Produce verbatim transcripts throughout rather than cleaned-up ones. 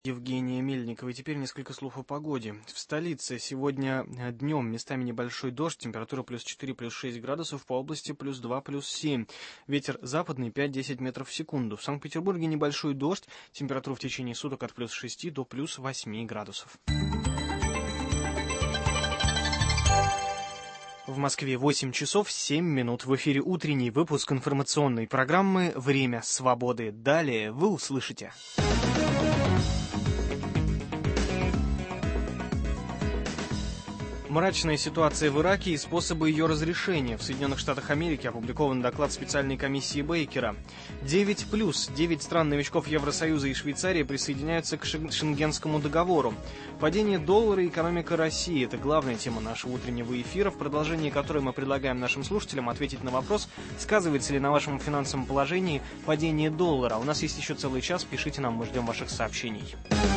Евгения Мельникова. И теперь несколько слов о погоде. В столице сегодня днем местами небольшой дождь, температура плюс четыре, плюс шесть градусов, по области плюс два, плюс семь. Ветер западный пять-десять метров в секунду. В Санкт-Петербурге небольшой дождь, температура в течение суток от плюс шести до плюс восьми градусов. В Москве восемь часов семь минут. В эфире утренний выпуск информационной программы «Время свободы». Далее вы услышите. Мрачная ситуация в Ираке и способы ее разрешения. В Соединенных Штатах Америки опубликован доклад специальной комиссии Бейкера. девять плюс. девять стран-новичков Евросоюза и Швейцарии присоединяются к Шенгенскому договору. Падение доллара и экономика России – это главная тема нашего утреннего эфира, в продолжении которой мы предлагаем нашим слушателям ответить на вопрос, сказывается ли на вашем финансовом положении падение доллара. У нас есть еще целый час, пишите нам, мы ждем ваших сообщений.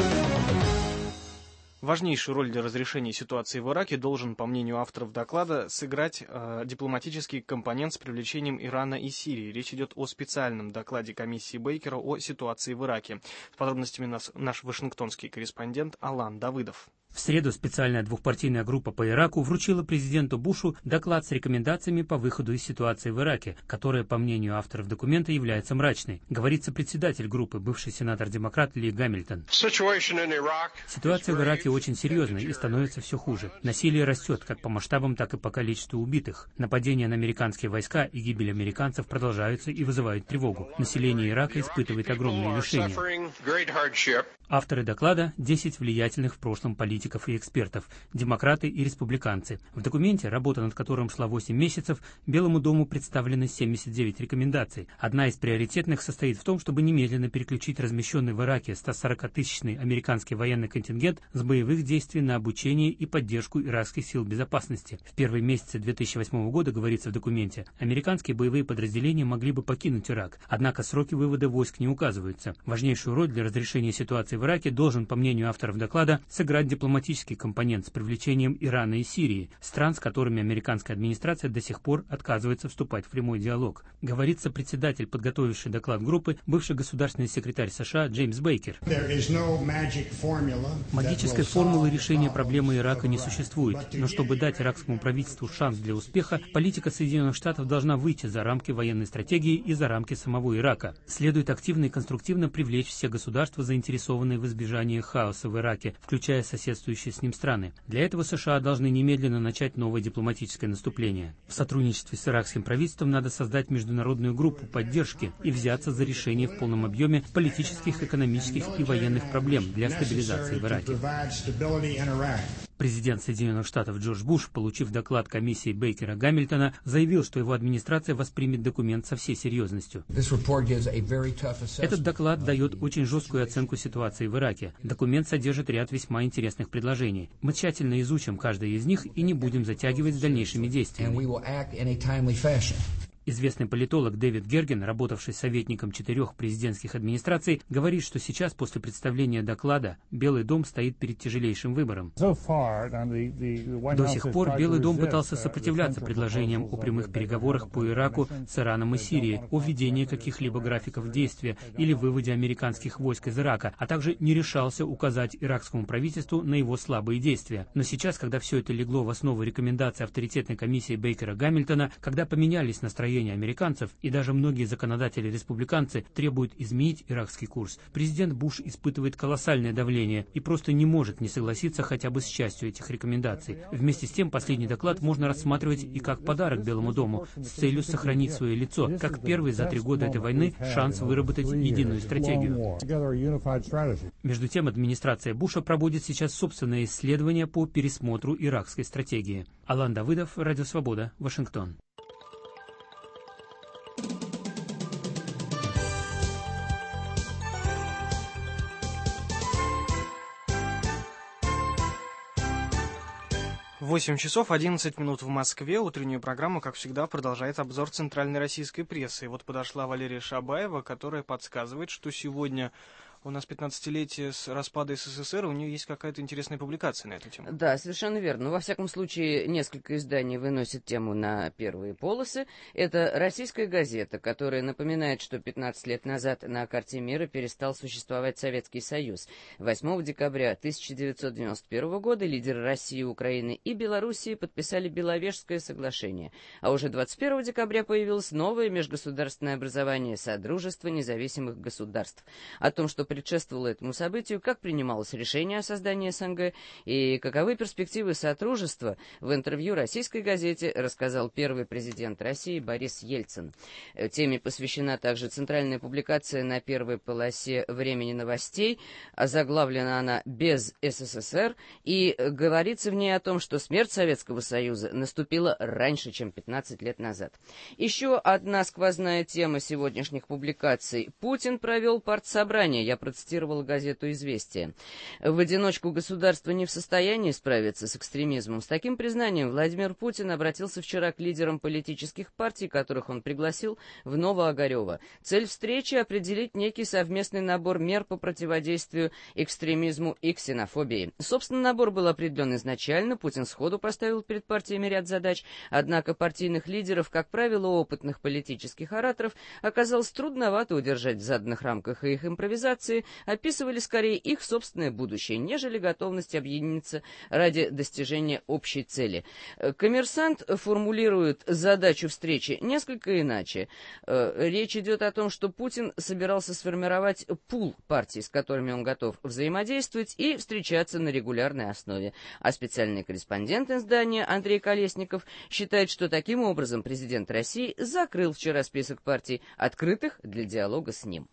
Важнейшую роль для разрешения ситуации в Ираке должен, по мнению авторов доклада, сыграть э, дипломатический компонент с привлечением Ирана и Сирии. Речь идет о специальном докладе комиссии Бейкера о ситуации в Ираке. С подробностями нас, наш вашингтонский корреспондент Алан Давыдов. В среду специальная двухпартийная группа по Ираку вручила президенту Бушу доклад с рекомендациями по выходу из ситуации в Ираке, которая, по мнению авторов документа, является мрачной. Говорится председатель группы, бывший сенатор-демократ Ли Гамильтон. Ситуация в Ираке очень серьезная и становится все хуже. Насилие растет как по масштабам, так и по количеству убитых. Нападения на американские войска и гибель американцев продолжаются и вызывают тревогу. Население Ирака испытывает огромные лишения. Авторы доклада – десять влиятельных в прошлом политиков и экспертов, демократы и республиканцы. В документе, работа над которым шла восемь месяцев, Белому дому представлены семьдесят девять рекомендаций. Одна из приоритетных состоит в том, чтобы немедленно переключить размещенный в Ираке сто сорокатысячный американский военный контингент с боевых действий на обучение и поддержку иракских сил безопасности. В первые месяцы две тысячи восьмого года, говорится в документе, американские боевые подразделения могли бы покинуть Ирак, однако сроки вывода войск не указываются. Важнейшую роль для разрешения ситуации в Ираке должен, по мнению авторов доклада, сыграть дипломатический компонент с привлечением Ирана и Сирии, стран, с которыми американская администрация до сих пор отказывается вступать в прямой диалог. Говорится председатель, подготовивший доклад группы, бывший государственный секретарь США Джеймс Бейкер. Магической формулы решения проблемы Ирака не существует, но чтобы дать иракскому правительству шанс для успеха, политика Соединенных Штатов должна выйти за рамки военной стратегии и за рамки самого Ирака. Следует активно и конструктивно привлечь все государства, заинтересованные в избежании хаоса в Ираке, включая соседствующие с ним страны. Для этого США должны немедленно начать новое дипломатическое наступление. В сотрудничестве с иракским правительством надо создать международную группу поддержки и взяться за решение в полном объеме политических, экономических и военных проблем для стабилизации в Ираке. Президент Соединенных Штатов Джордж Буш, получив доклад комиссии Бейкера Гамильтона, заявил, что его администрация воспримет документ со всей серьезностью. Этот доклад дает очень жесткую оценку ситуации в Ираке. Документ содержит ряд весьма интересных предложений. Мы тщательно изучим каждое из них и не будем затягивать с дальнейшими действиями. Известный политолог Дэвид Герген, работавший советником четырех президентских администраций, говорит, что сейчас, после представления доклада, Белый дом стоит перед тяжелейшим выбором. До сих пор Белый дом пытался сопротивляться предложениям о прямых переговорах по Ираку с Ираном и Сирией, о введении каких-либо графиков действия или выводе американских войск из Ирака, а также не решался указать иракскому правительству на его слабые действия. Но сейчас, когда все это легло в основу рекомендаций авторитетной комиссии Бейкера Гамильтона, когда поменялись настроения американцев, и даже многие законодатели-республиканцы требуют изменить иракский курс, президент Буш испытывает колоссальное давление и просто не может не согласиться хотя бы с частью этих рекомендаций. Вместе с тем, последний доклад можно рассматривать и как подарок Белому дому с целью сохранить свое лицо, как первый за три года этой войны шанс выработать единую стратегию. Между тем, администрация Буша проводит сейчас собственное исследование по пересмотру иракской стратегии. Алан Давыдов, Радио Свобода, Вашингтон. восемь часов одиннадцать минут в Москве. Утреннюю программу, как всегда, продолжает обзор центральной российской прессы. И вот подошла Валерия Шабаева, которая подсказывает, что сегодня у нас пятнадцатилетие с распада СССР, у нее есть какая-то интересная публикация на эту тему. Да, совершенно верно. Ну, во всяком случае, несколько изданий выносят тему на первые полосы. Это «Российская газета», которая напоминает, что пятнадцать лет назад на карте мира перестал существовать Советский Союз. восьмого декабря тысяча девятьсот девяносто первого года лидеры России, Украины и Белоруссии подписали Беловежское соглашение. А уже двадцать первого декабря появилось новое межгосударственное образование «Содружество независимых государств». О том, что предшествовало этому событию, как принималось решение о создании СНГ и каковы перспективы сотрудничества, в интервью «Российской газете» рассказал первый президент России Борис Ельцин. Теме посвящена также центральная публикация на первой полосе «Времени новостей», озаглавлена она «Без СССР», и говорится в ней о том, что смерть Советского Союза наступила раньше, чем пятнадцать лет назад. Еще одна сквозная тема сегодняшних публикаций. Путин провел партсобрание. Я процитировала газету «Известия». В одиночку государство не в состоянии справиться с экстремизмом. С таким признанием Владимир Путин обратился вчера к лидерам политических партий, которых он пригласил в Новоогарево. Цель встречи — определить некий совместный набор мер по противодействию экстремизму и ксенофобии. Собственно, набор был определен изначально. Путин сходу поставил перед партиями ряд задач. Однако партийных лидеров, как правило, опытных политических ораторов, оказалось трудновато удержать в заданных рамках, и их импровизации описывали скорее их собственное будущее, нежели готовность объединиться ради достижения общей цели. «Коммерсант» формулирует задачу встречи несколько иначе. Речь идет о том, что Путин собирался сформировать пул партий, с которыми он готов взаимодействовать и встречаться на регулярной основе. А специальный корреспондент издания Андрей Колесников считает, что таким образом президент России закрыл вчера список партий, открытых для диалога с ним.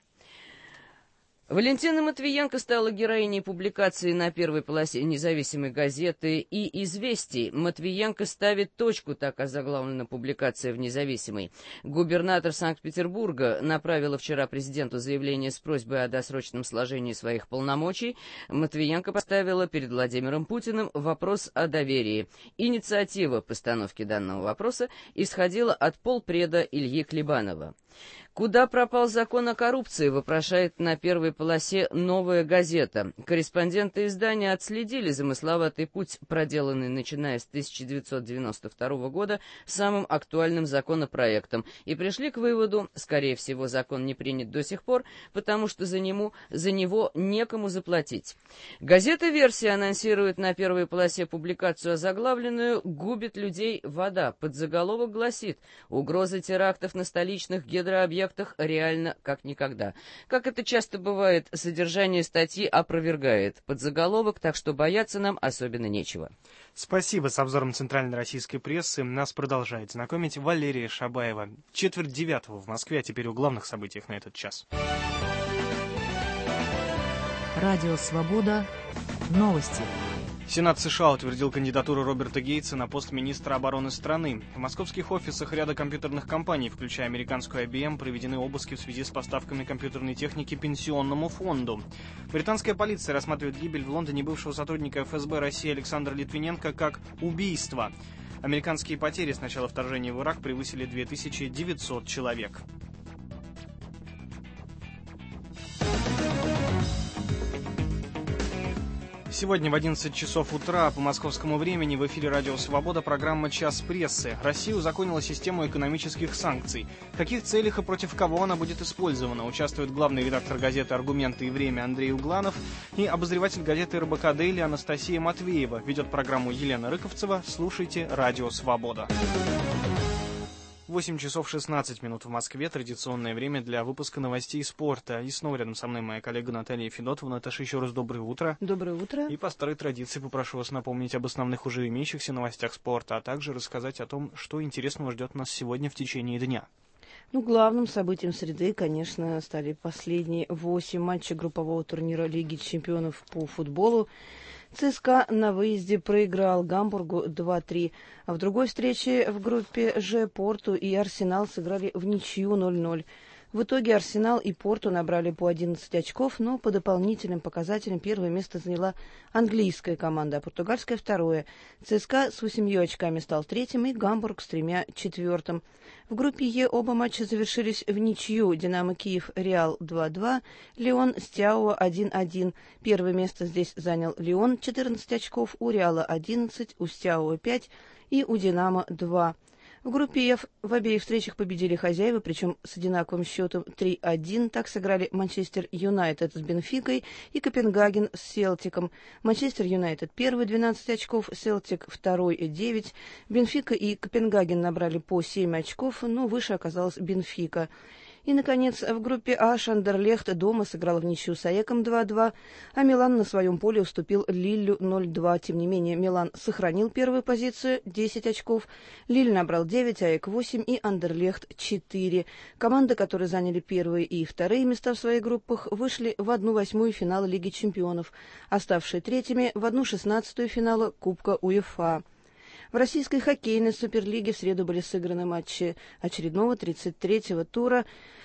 Валентина Матвиенко стала героиней публикации на первой полосе независимой газеты и «Известий». Матвиенко ставит точку, так озаглавлена публикация в «Независимой». Губернатор Санкт-Петербурга направила вчера президенту заявление с просьбой о досрочном сложении своих полномочий. Матвиенко поставила перед Владимиром Путиным вопрос о доверии. Инициатива постановки данного вопроса исходила от полпреда Ильи Клебанова. «Куда пропал закон о коррупции?» — вопрошает на первой полосе «Новая газета». Корреспонденты издания отследили замысловатый путь, проделанный начиная с тысяча девятьсот девяносто второго года самым актуальным законопроектом, и пришли к выводу: скорее всего, закон не принят до сих пор, потому что за, нему, за него некому заплатить. Газета «Версия» анонсирует на первой полосе публикацию озаглавленную «Губит людей вода». Подзаголовок гласит: «Угроза терактов на столичных гидрообъектах реально как никогда». Как это часто бывает, содержание статьи опровергает подзаголовок, так что бояться нам особенно нечего. Спасибо. С обзором центральной российской прессы нас продолжает знакомить Валерия Шабаева. Четверть девятого в Москве, а теперь о главных событиях на этот час. Радио «Свобода». Новости. Сенат США утвердил кандидатуру Роберта Гейтса на пост министра обороны страны. В московских офисах ряда компьютерных компаний, включая американскую ай би эм, проведены обыски в связи с поставками компьютерной техники Пенсионному фонду. Британская полиция рассматривает гибель в Лондоне бывшего сотрудника эф эс бэ России Александра Литвиненко как убийство. Американские потери с начала вторжения в Ирак превысили две тысячи девятьсот человек. Сегодня в одиннадцать часов утра по московскому времени в эфире «Радио Свобода» программа «Час прессы». Россия узаконила систему экономических санкций. В каких целях и против кого она будет использована? Участвует главный редактор газеты «Аргументы и время» Андрей Угланов и обозреватель газеты эр бэ ка Дейли Анастасия Матвеева. Ведет программу Елена Рыковцева. Слушайте «Радио Свобода». восемь часов шестнадцать минут в Москве. Традиционное время для выпуска новостей спорта. И снова рядом со мной моя коллега Наталья Федотова. Наташа, еще раз доброе утро. Доброе утро. И по старой традиции попрошу вас напомнить об основных уже имеющихся новостях спорта, а также рассказать о том, что интересного ждет нас сегодня в течение дня. Ну, главным событием среды, конечно, стали последние восемь матчей группового турнира Лиги чемпионов по футболу. ЦСКА на выезде проиграл Гамбургу два-три, а в другой встрече в группе Ж Порту и Арсенал сыграли в ничью ноль ноль. В итоге Арсенал и Порту набрали по одиннадцать очков, но по дополнительным показателям первое место заняла английская команда, а португальская второе. ЦСКА с восемью очками стал третьим и Гамбург с тремя четвертым. В группе Е оба матча завершились в ничью. Динамо Киев Реал два-два, Лион Стяуа один-один. Первое место здесь занял Лион, четырнадцать очков, у Реала одиннадцать, у Стяуа пять и у Динамо два. В группе F в обеих встречах победили хозяева, причем с одинаковым счетом три-один. Так сыграли Манчестер Юнайтед с Бенфикой и Копенгаген с Селтиком. Манчестер Юнайтед первый, двенадцать очков, Селтик второй, девять. Бенфика и Копенгаген набрали по семь очков, но выше оказалась Бенфика. И, наконец, в группе А Андерлехт дома сыграл в ничью с АЭКом два-два, а Милан на своем поле уступил Лиллю ноль-два. Тем не менее, Милан сохранил первую позицию, десять очков, Лилль набрал девять, АЭК восемь и Андерлехт четыре. Команды, которые заняли первые и вторые места в своих группах, вышли в одну восьмую финала Лиги чемпионов, оставшие третьими в одну шестнадцатую финала Кубка УЕФА. В российской хоккейной суперлиге в среду были сыграны матчи очередного тридцать третьего тура.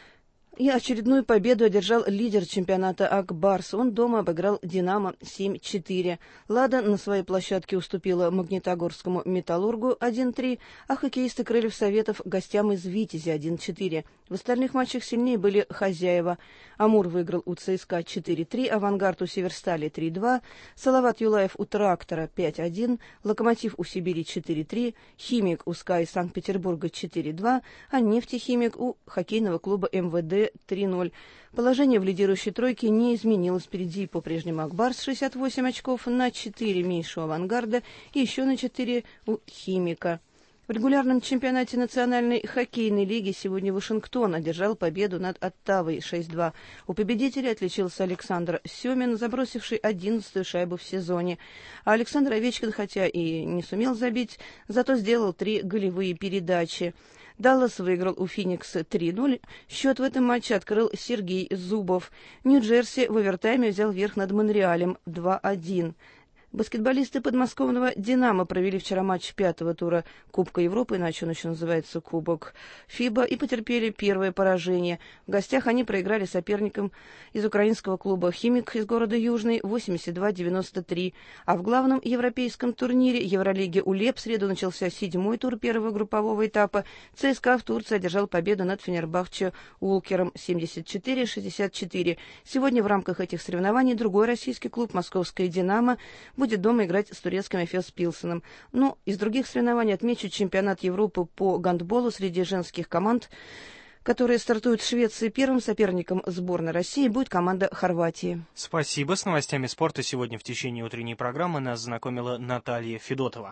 И очередную победу одержал лидер чемпионата Ак Барс. Он дома обыграл «Динамо» семь-четыре. «Лада» на своей площадке уступила Магнитогорскому «Металлургу» один-три, а хоккеисты Крыльев Советов гостям из «Витязя» один-четыре. В остальных матчах сильнее были хозяева. «Амур» выиграл у ЦСКА четыре-три, «Авангард» у «Северстали» три-два, «Салават Юлаев» у «Трактора» пять-один, «Локомотив» у «Сибири» четыре-три, «Химик» у «СКА» из Санкт-Петербурга четыре-два, а «Нефтехимик» у хоккейного клуба эм вэ дэ три-ноль. Положение в лидирующей тройке не изменилось. Впереди по-прежнему Ак Барс шестьдесят восемь очков, на четыре меньше у «Авангарда» и еще на четыре у «Химика». В регулярном чемпионате Национальной хоккейной лиги сегодня Вашингтон одержал победу над Оттавой шесть-два. У победителя отличился Александр Семин, забросивший одиннадцатую шайбу в сезоне. А Александр Овечкин, хотя и не сумел забить, зато сделал три голевые передачи. Даллас выиграл у Феникса три-ноль. Счет в этом матче открыл Сергей Зубов. Нью-Джерси в овертайме взял верх над Монреалем два-один. Баскетболисты подмосковного «Динамо» провели вчера матч пятого тура Кубка Европы, иначе он еще называется Кубок ФИБА, и потерпели первое поражение. В гостях они проиграли соперникам из украинского клуба «Химик» из города Южный восемьдесят два девяносто три. А в главном европейском турнире Евролиги УЛЕП в среду начался седьмой тур первого группового этапа. ЦСКА в Турции одержал победу над Фенербахче Улкером семьдесят четыре шестьдесят четыре. Сегодня в рамках этих соревнований другой российский клуб «Московская Динамо» будет дома играть с турецким Эфес Пилсеном. Ну, из других соревнований отмечу чемпионат Европы по гандболу среди женских команд, которые стартуют в Швеции. Первым соперником сборной России будет команда Хорватии. Спасибо. С новостями спорта сегодня в течение утренней программы нас знакомила Наталья Федотова.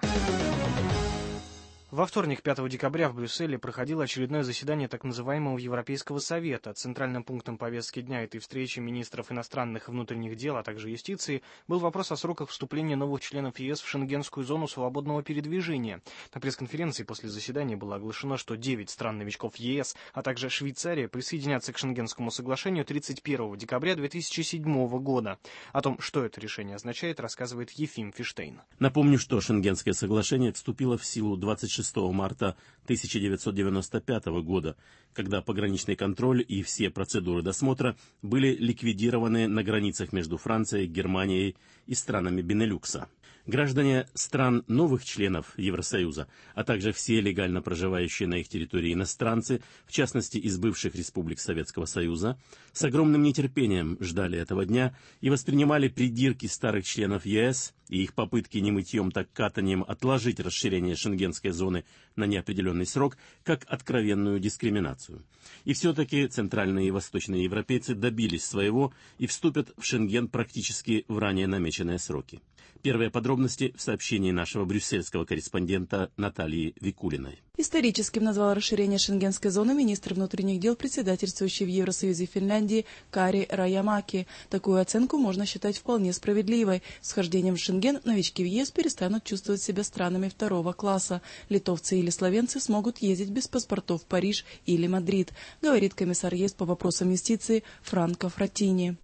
Во вторник, пятого декабря, в Брюсселе проходило очередное заседание так называемого Европейского совета. Центральным пунктом повестки дня этой встречи министров иностранных и внутренних дел, а также юстиции, был вопрос о сроках вступления новых членов ЕС в Шенгенскую зону свободного передвижения. На пресс-конференции после заседания было оглашено, что девять стран-новичков ЕС, а также Швейцария присоединятся к Шенгенскому соглашению тридцать первого декабря две тысячи седьмого года. О том, что это решение означает, рассказывает Ефим Фиштейн. Напомню, что Шенгенское соглашение вступило в силу двадцать шестого марта тысяча девятьсот девяносто пятого года, когда пограничный контроль и все процедуры досмотра были ликвидированы на границах между Францией, Германией и странами Бенелюкса. Граждане стран новых членов Евросоюза, а также все легально проживающие на их территории иностранцы, в частности из бывших республик Советского Союза, с огромным нетерпением ждали этого дня и воспринимали придирки старых членов ЕС и их попытки не мытьем, так катанием отложить расширение шенгенской зоны на неопределенный срок как откровенную дискриминацию. И все-таки центральные и восточные европейцы добились своего и вступят в Шенген практически в ранее намеченные сроки. Первые подробности в сообщении нашего брюссельского корреспондента Натальи Викулиной. Историческим назвал расширение шенгенской зоны министр внутренних дел, председательствующий в Евросоюзе Финляндии Кари Раямаки. Такую оценку можно считать вполне справедливой. С вхождением в Шенген новички в ЕС перестанут чувствовать себя странами второго класса. Литовцы или словенцы смогут ездить без паспортов в Париж или Мадрид, говорит комиссар ЕС по вопросам юстиции Франко Фраттини.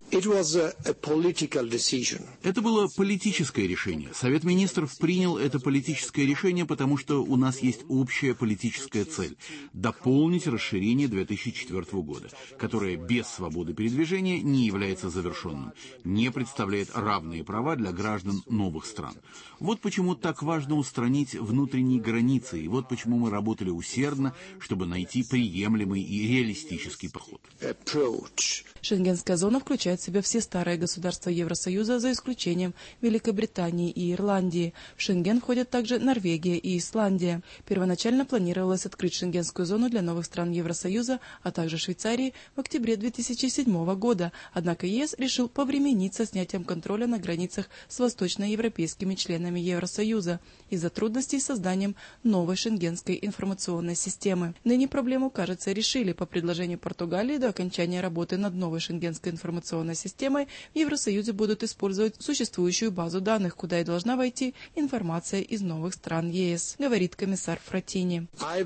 Это было политическое решение. Совет министров принял это политическое решение, потому что у нас есть общая политическая цель – дополнить расширение две тысячи четвёртого года, которое без свободы передвижения не является завершенным, не представляет равные права для граждан новых стран. Вот почему так важно устранить внутренние границы, и вот почему мы работали усердно, чтобы найти приемлемый и реалистический подход. Шенгенская зона включает в себя все старые государства Евросоюза, за исключением Великобритании и Ирландии. В Шенген входят также Норвегия и Исландия. Первоначально планировалось открыть шенгенскую зону для новых стран Евросоюза, а также Швейцарии в октябре две тысячи седьмого года. Однако ЕС решил повременить со снятием контроля на границах с восточноевропейскими членами Евросоюза из-за трудностей с созданием новой шенгенской информационной системы. Ныне проблему, кажется, решили. По предложению Португалии до окончания работы над новой шенгенской информационной системой в Евросоюзе будут использовать существующую базу данных, куда и должна войти информация из новых стран ЕС, говорит комиссар Фратини.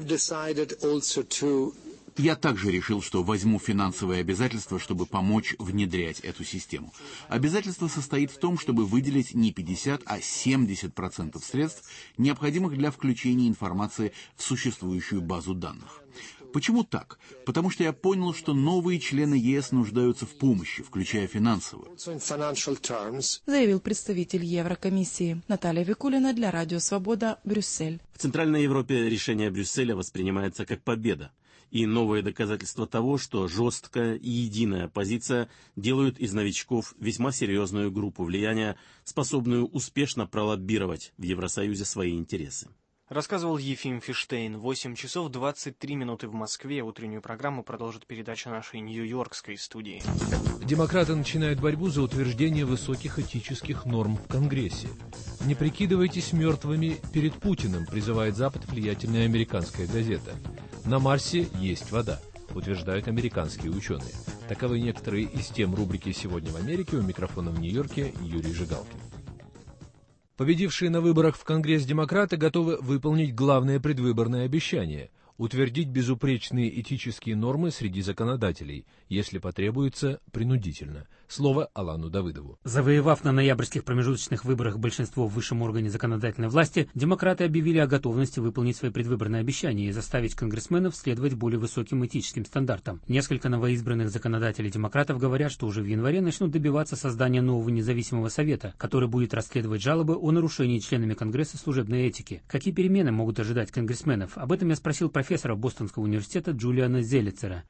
Я также решил, что возьму финансовые обязательства, чтобы помочь внедрять эту систему. Обязательство состоит в том, чтобы выделить не пятьдесят, а семьдесят процентов средств, необходимых для включения информации в существующую базу данных. Почему так? Потому что я понял, что новые члены ЕС нуждаются в помощи, включая финансовую. Заявил представитель Еврокомиссии. Наталья Викулина для Радио Свобода, Брюссель. В Центральной Европе решение Брюсселя воспринимается как победа. И новые доказательства того, что жесткая и единая позиция делают из новичков весьма серьезную группу влияния, способную успешно пролоббировать в Евросоюзе свои интересы. Рассказывал Ефим Фиштейн. восемь часов двадцать три минуты в Москве. Утреннюю программу продолжит передача нашей нью-йоркской студии. Демократы начинают борьбу за утверждение высоких этических норм в Конгрессе. «Не прикидывайтесь мертвыми перед Путиным», призывает Запад влиятельная американская газета. «На Марсе есть вода», утверждают американские ученые. Таковы некоторые из тем рубрики «Сегодня в Америке». У микрофона в Нью-Йорке Юрий Жигалкин. Победившие на выборах в Конгресс демократы готовы выполнить главное предвыборное обещание – утвердить безупречные этические нормы среди законодателей, если потребуется, принудительно. Слово Алану Давыдову. Завоевав на ноябрьских промежуточных выборах большинство в высшем органе законодательной власти, демократы объявили о готовности выполнить свои предвыборные обещания и заставить конгрессменов следовать более высоким этическим стандартам. Несколько новоизбранных законодателей демократов говорят, что уже в январе начнут добиваться создания нового независимого совета, который будет расследовать жалобы о нарушении членами Конгресса служебной этики. Какие перемены могут ожидать конгрессменов? Об этом я спросил профессора Бостонского университета Джулиана Зелицера.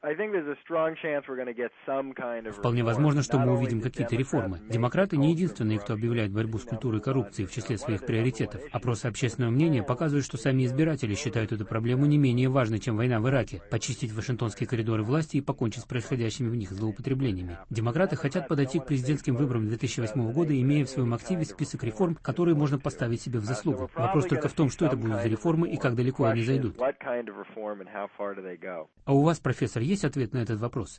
Вполне возможно, что мы увидим какие-то реформы. Демократы не единственные, кто объявляет борьбу с культурой коррупции в числе своих приоритетов. Опросы общественного мнения показывают, что сами избиратели считают эту проблему не менее важной, чем война в Ираке. Почистить вашингтонские коридоры власти и покончить с происходящими в них злоупотреблениями. Демократы хотят подойти к президентским выборам две тысячи восьмого года, имея в своем активе список реформ, которые можно поставить себе в заслугу. Вопрос только в том, что это будут за реформы и как далеко они зайдут. А у вас, профессор, есть ответ на этот вопрос?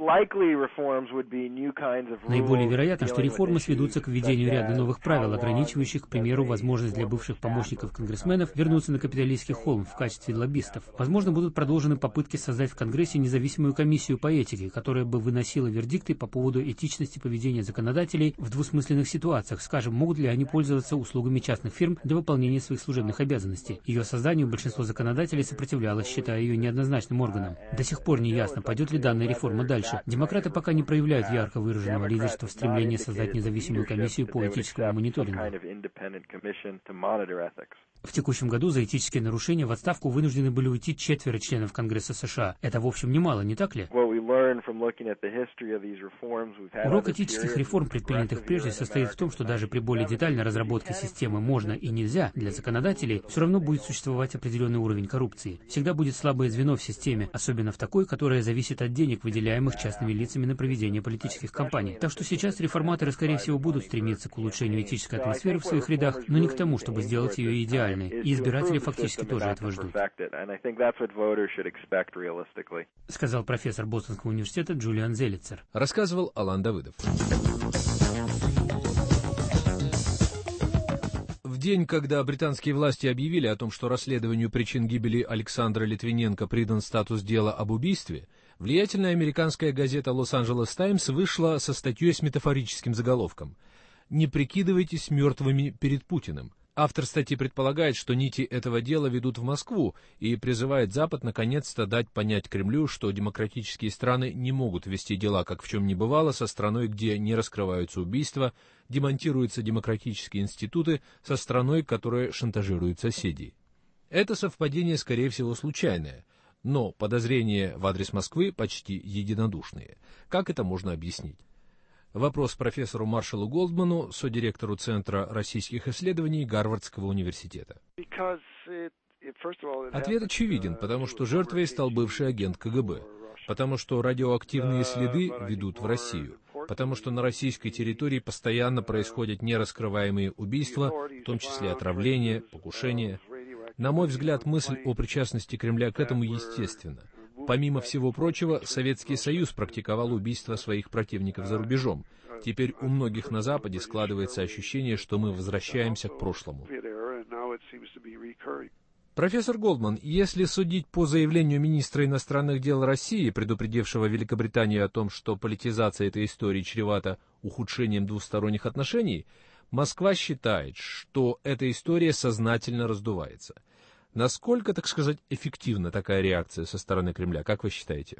Наиболее вероятно, что реформы сведутся к введению ряда новых правил, ограничивающих, к примеру, возможность для бывших помощников конгрессменов вернуться на Капитолийский холм в качестве лоббистов. Возможно, будут продолжены попытки создать в Конгрессе независимую комиссию по этике, которая бы выносила вердикты по поводу этичности поведения законодателей в двусмысленных ситуациях. Скажем, могут ли они пользоваться услугами частных фирм для выполнения своих служебных обязанностей. Ее созданию большинство законодателей сопротивлялось, считая ее неоднозначным органом. До сих пор не ясно, пойдет ли данная реформа дальше. Демократы пока не проявляют ярко выраженного лидерства в стремлении создать независимую комиссию по этическому мониторингу. В текущем году за этические нарушения в отставку вынуждены были уйти четверо членов Конгресса США. Это, в общем, немало, не так ли? Урок этических реформ, предпринятых прежде, состоит в том, что даже при более детальной разработке системы «можно» и «нельзя» для законодателей, все равно будет существовать определенный уровень коррупции. Всегда будет слабое звено в системе, особенно в такой, которая зависит от денег, выделяемых частными лицами на проведение политических кампаний. Так что сейчас реформаторы, скорее всего, будут стремиться к улучшению этической атмосферы в своих рядах, но не к тому, чтобы сделать ее идеальной. И избиратели фактически тоже этого ждут. Сказал профессор Бостонского университета Джулиан Зелицер. Рассказывал Алан Давыдов. В день, когда британские власти объявили о том, что расследованию причин гибели Александра Литвиненко придан статус дела об убийстве, влиятельная американская газета «Лос-Анджелес Таймс» вышла со статьей с метафорическим заголовком «Не прикидывайтесь мертвыми перед Путиным». Автор статьи предполагает, что нити этого дела ведут в Москву и призывает Запад наконец-то дать понять Кремлю, что демократические страны не могут вести дела, как в чем ни бывало, со страной, где не раскрываются убийства, демонтируются демократические институты, со страной, которая шантажирует соседей. Это совпадение, скорее всего, случайное, но подозрения в адрес Москвы почти единодушные. Как это можно объяснить? Вопрос профессору Маршалу Голдману, содиректору Центра российских исследований Гарвардского университета. Ответ очевиден, потому что жертвой стал бывший агент ка гэ бэ, потому что радиоактивные следы ведут в Россию, потому что на российской территории постоянно происходят нераскрываемые убийства, в том числе отравления, покушения. На мой взгляд, мысль о причастности Кремля к этому естественна. Помимо всего прочего, Советский Союз практиковал убийства своих противников за рубежом. Теперь у многих на Западе складывается ощущение, что мы возвращаемся к прошлому. Профессор Голдман, если судить по заявлению министра иностранных дел России, предупредившего Великобританию о том, что политизация этой истории чревата ухудшением двусторонних отношений, Москва считает, что эта история сознательно раздувается. Насколько, так сказать, эффективна такая реакция со стороны Кремля, как вы считаете?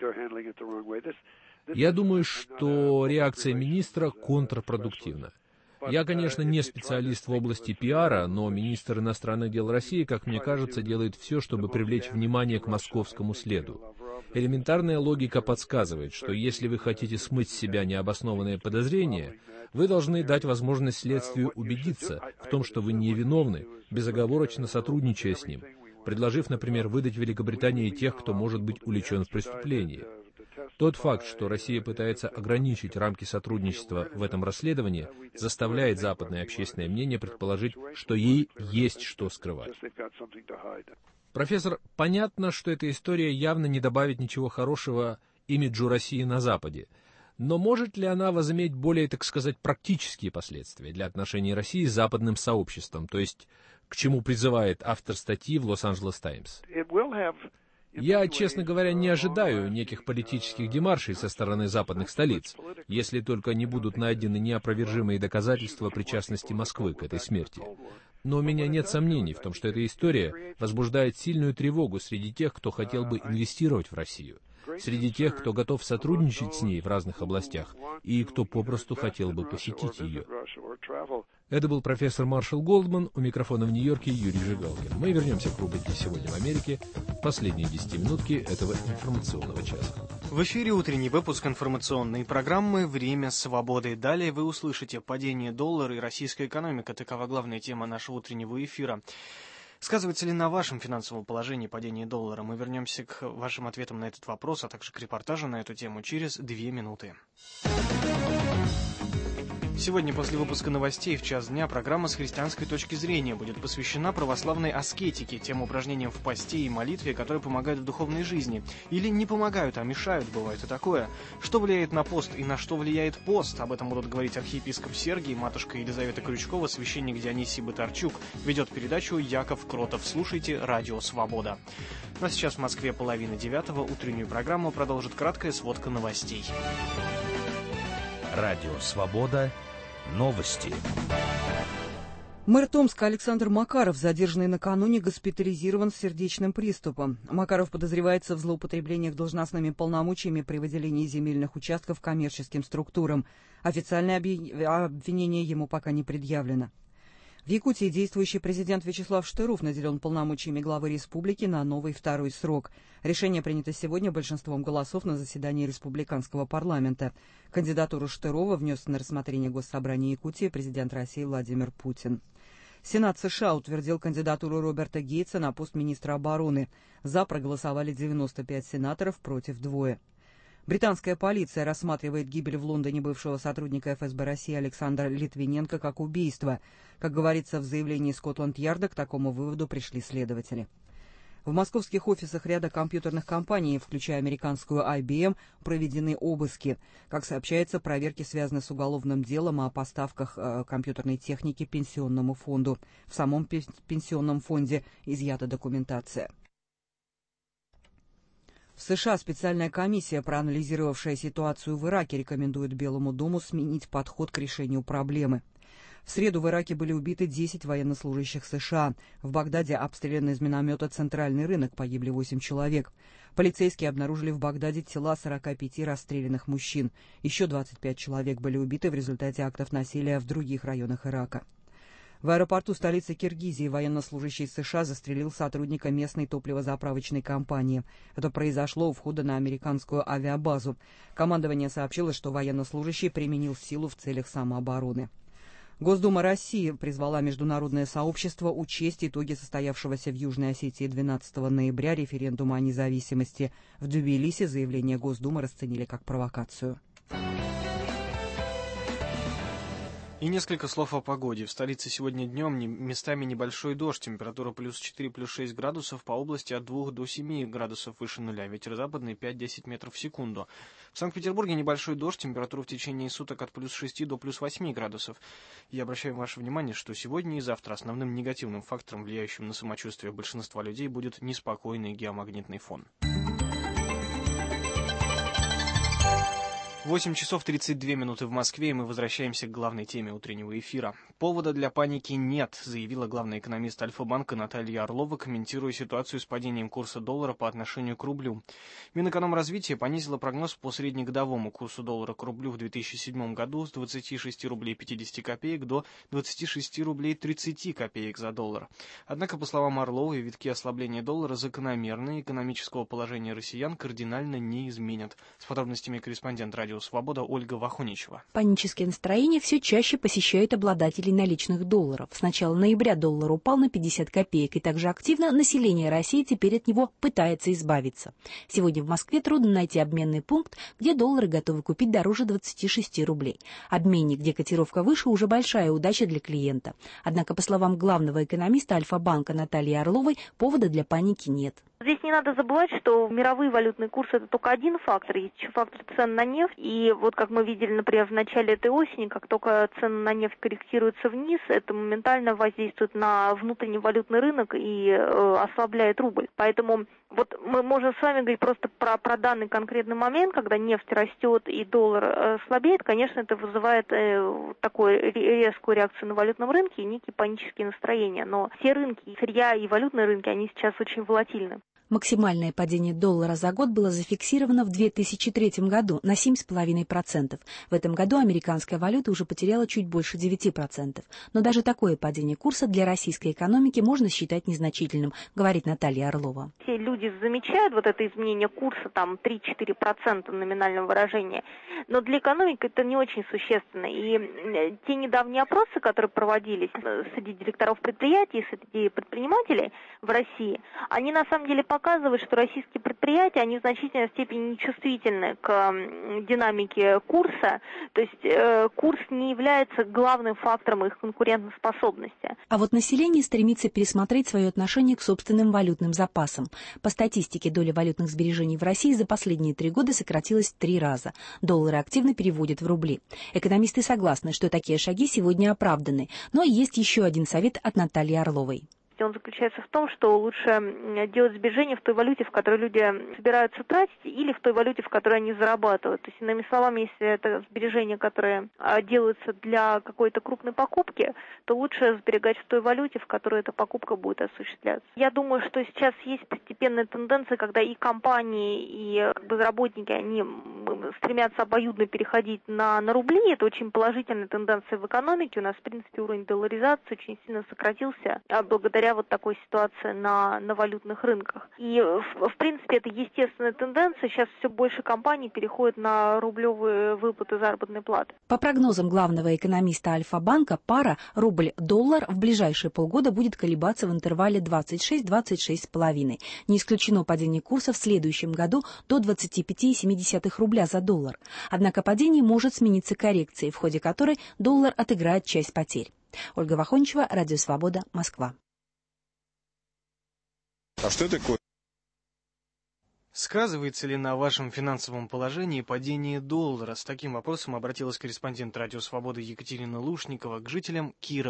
Я думаю, что реакция министра контрпродуктивна. Я, конечно, не специалист в области пиара, но министр иностранных дел России, как мне кажется, делает все, чтобы привлечь внимание к московскому следу. Элементарная логика подсказывает, что если вы хотите смыть с себя необоснованные подозрения, вы должны дать возможность следствию убедиться в том, что вы невиновны, безоговорочно сотрудничая с ним, предложив, например, выдать Великобритании тех, кто может быть уличен в преступлении. Тот факт, что Россия пытается ограничить рамки сотрудничества в этом расследовании, заставляет западное общественное мнение предположить, что ей есть что скрывать. Профессор, понятно, что эта история явно не добавит ничего хорошего имиджу России на Западе. Но может ли она возыметь более, так сказать, практические последствия для отношений России с западным сообществом, то есть к чему призывает автор статьи в Лос-Анджелес Таймс? Я, честно говоря, не ожидаю неких политических демаршей со стороны западных столиц, если только не будут найдены неопровержимые доказательства причастности Москвы к этой смерти. Но у меня нет сомнений в том, что эта история возбуждает сильную тревогу среди тех, кто хотел бы инвестировать в Россию, среди тех, кто готов сотрудничать с ней в разных областях и кто попросту хотел бы посетить ее. Это был профессор Маршал Голдман, у микрофона в Нью-Йорке Юрий Жигалкин. Мы вернемся к рубрике «Сегодня в Америке» в последние десятиминутки этого информационного часа. В эфире утренний выпуск информационной программы «Время свободы». Далее вы услышите падение доллара и российская экономика. Такова главная тема нашего утреннего эфира. Сказывается ли на вашем финансовом положении падение доллара? Мы вернемся к вашим ответам на этот вопрос, а также к репортажу на эту тему через две минуты. Сегодня после выпуска новостей в час дня программа «С христианской точки зрения» будет посвящена православной аскетике, тем упражнениям в посте и молитве, которые помогают в духовной жизни. Или не помогают, а мешают, бывает и такое. Что влияет на пост и на что влияет пост? Об этом будут говорить архиепископ Сергий, матушка Елизавета Крючкова, священник Дионисий Батарчук. Ведет передачу Яков Кротов. Слушайте «Радио Свобода». Ну а сейчас в Москве половина девятого. Утреннюю программу продолжит краткая сводка новостей. Радио Свобода. Новости. Мэр Томска Александр Макаров, задержанный накануне, госпитализирован с сердечным приступом. Макаров подозревается в злоупотреблениях должностными полномочиями при выделении земельных участков коммерческим структурам. Официальное обвинение ему пока не предъявлено. В Якутии действующий президент Вячеслав Штыров наделен полномочиями главы республики на новый второй срок. Решение принято сегодня большинством голосов на заседании республиканского парламента. Кандидатуру Штырова внес на рассмотрение Госсобрания Якутии президент России Владимир Путин. Сенат США утвердил кандидатуру Роберта Гейтса на пост министра обороны. За проголосовали девяносто пять сенаторов, против двое. Британская полиция рассматривает гибель в Лондоне бывшего сотрудника эф эс бэ России Александра Литвиненко как убийство. Как говорится в заявлении Скотланд-Ярда, к такому выводу пришли следователи. В московских офисах ряда компьютерных компаний, включая американскую ай би эм, проведены обыски. Как сообщается, проверки связаны с уголовным делом о поставках э, компьютерной техники пенсионному фонду. В самом пенсионном фонде изъята документация. В США специальная комиссия, проанализировавшая ситуацию в Ираке, рекомендует Белому дому сменить подход к решению проблемы. В среду в Ираке были убиты десять военнослужащих США. В Багдаде обстрелян из миномета центральный рынок, погибли восемь человек. Полицейские обнаружили в Багдаде тела сорока пяти расстрелянных мужчин. Еще двадцать пять человек были убиты в результате актов насилия в других районах Ирака. В аэропорту столицы Киргизии военнослужащий США застрелил сотрудника местной топливозаправочной компании. Это произошло у входа на американскую авиабазу. Командование сообщило, что военнослужащий применил силу в целях самообороны. Госдума России призвала международное сообщество учесть итоги состоявшегося в Южной Осетии двенадцатого ноября референдума о независимости. В Тбилиси заявление Госдумы расценили как провокацию. И несколько слов о погоде. В столице сегодня днем местами небольшой дождь. Температура плюс четыре, плюс шесть градусов. По области от двух до семи градусов выше нуля. Ветер западный пять-десять метров в секунду. В Санкт-Петербурге небольшой дождь. Температура в течение суток от плюс шести до плюс восьми градусов. Я обращаю ваше внимание, что сегодня и завтра основным негативным фактором, влияющим на самочувствие большинства людей, будет неспокойный геомагнитный фон. восемь часов тридцать две минуты в Москве, и мы возвращаемся к главной теме утреннего эфира. Повода для паники нет, заявила главный экономист Альфа-банка Наталья Орлова, комментируя ситуацию с падением курса доллара по отношению к рублю. Минэкономразвитие понизило прогноз по среднегодовому курсу доллара к рублю в две тысячи седьмом году с двадцати шести рублей пятидесяти копеек до двадцати шести рублей тридцати копеек за доллар. Однако, по словам Орловой, витки ослабления доллара закономерны, экономического положения россиян кардинально не изменят. С подробностями корреспондент радио «Свобода» Ольга Вахуничева. Панические настроения все чаще посещают обладателей наличных долларов. С начала ноября доллар упал на пятьдесят копеек, и также активно население России теперь от него пытается избавиться. Сегодня в Москве трудно найти обменный пункт, где доллары готовы купить дороже двадцати шести рублей. Обменник, где котировка выше, уже большая удача для клиента. Однако, по словам главного экономиста Альфа-банка Натальи Орловой, повода для паники нет. Здесь не надо забывать, что мировые валютные курсы – это только один фактор, есть еще фактор цен на нефть. И вот как мы видели, например, в начале этой осени, как только цены на нефть корректируются вниз, это моментально воздействует на внутренний валютный рынок и э, ослабляет рубль. Поэтому вот мы можем с вами говорить просто про, про данный конкретный момент, когда нефть растет и доллар э, слабеет. Конечно, это вызывает э, такую резкую реакцию на валютном рынке и некие панические настроения. Но все рынки, сырья и валютные рынки, они сейчас очень волатильны. Максимальное падение доллара за год было зафиксировано в две тысячи третьем году на семь целых пять десятых процента. В этом году американская валюта уже потеряла чуть больше девяти процентов. Но даже такое падение курса для российской экономики можно считать незначительным, говорит Наталья Орлова. Все люди замечают вот это изменение курса, там три-четыре процента номинального выражения, но для экономики это не очень существенно. И те недавние опросы, которые проводились среди директоров предприятий, среди предпринимателей в России, они на самом деле показывают, показывает, что российские предприятия, они в значительной степени нечувствительны к динамике курса, то есть э, курс не является главным фактором их конкурентоспособности. А вот население стремится пересмотреть свое отношение к собственным валютным запасам. По статистике, доля валютных сбережений в России за последние три года сократилась в три раза. Доллары активно переводят в рубли. Экономисты согласны, что такие шаги сегодня оправданы, но есть еще один совет от Натальи Орловой. Он заключается в том, что лучше делать сбережения в той валюте, в которой люди собираются тратить, или в той валюте, в которой они зарабатывают. То есть, иными словами, если это сбережения, которые делаются для какой-то крупной покупки, то лучше сберегать в той валюте, в которой эта покупка будет осуществляться. Я думаю, что сейчас есть постепенная тенденция, когда и компании, и как бы, работники, они стремятся обоюдно переходить на, на рубли. Это очень положительная тенденция в экономике. У нас, в принципе, уровень долларизации очень сильно сократился благодаря вот такой ситуации на, на валютных рынках. И, в, в принципе, это естественная тенденция. Сейчас все больше компаний переходят на рублевые выплаты заработной платы. По прогнозам главного экономиста Альфа-банка, пара рубль-доллар в ближайшие полгода будет колебаться в интервале двадцать шесть - двадцать шесть целых пять десятых. Не исключено падение курса в следующем году до двадцати пяти целых семи десятых рубля за доллар. Однако падение может смениться коррекцией, в ходе которой доллар отыграет часть потерь. Ольга Вахуничева, Радио Свобода, Москва. А что такое? Сказывается ли на вашем финансовом положении падение доллара? С таким вопросом обратилась корреспондент Радио Свободы Екатерина Лушникова к жителям Кирова.